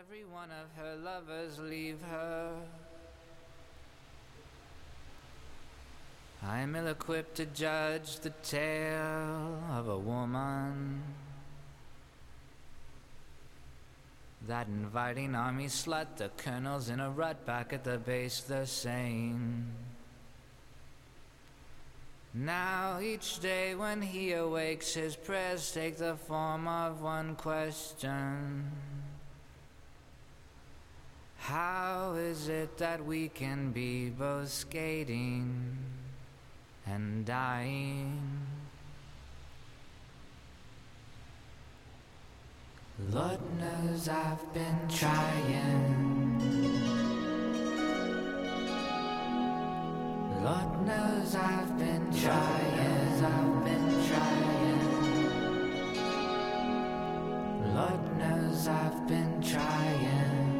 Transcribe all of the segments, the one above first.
every one of her lovers leave her. I'm ill-equipped to judge the tale of a woman. That inviting army slut, the colonel's in a rut back at the base, the same. Now each day when he awakes, his prayers take the form of one question. How is it that we can be both skating and dying? Lord knows I've been trying. Lord knows I've been trying. I've been trying. Lord knows I've been trying.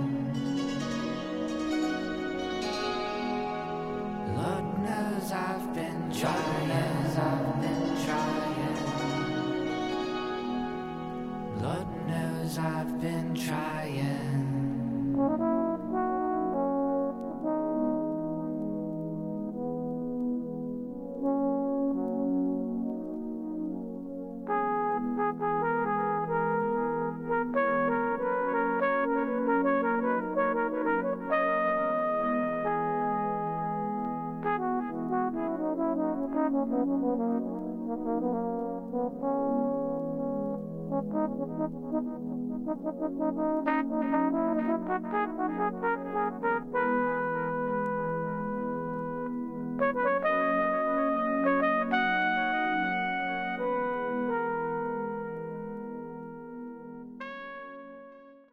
Lord knows I've been trying. I've been trying. Lord knows I've been trying.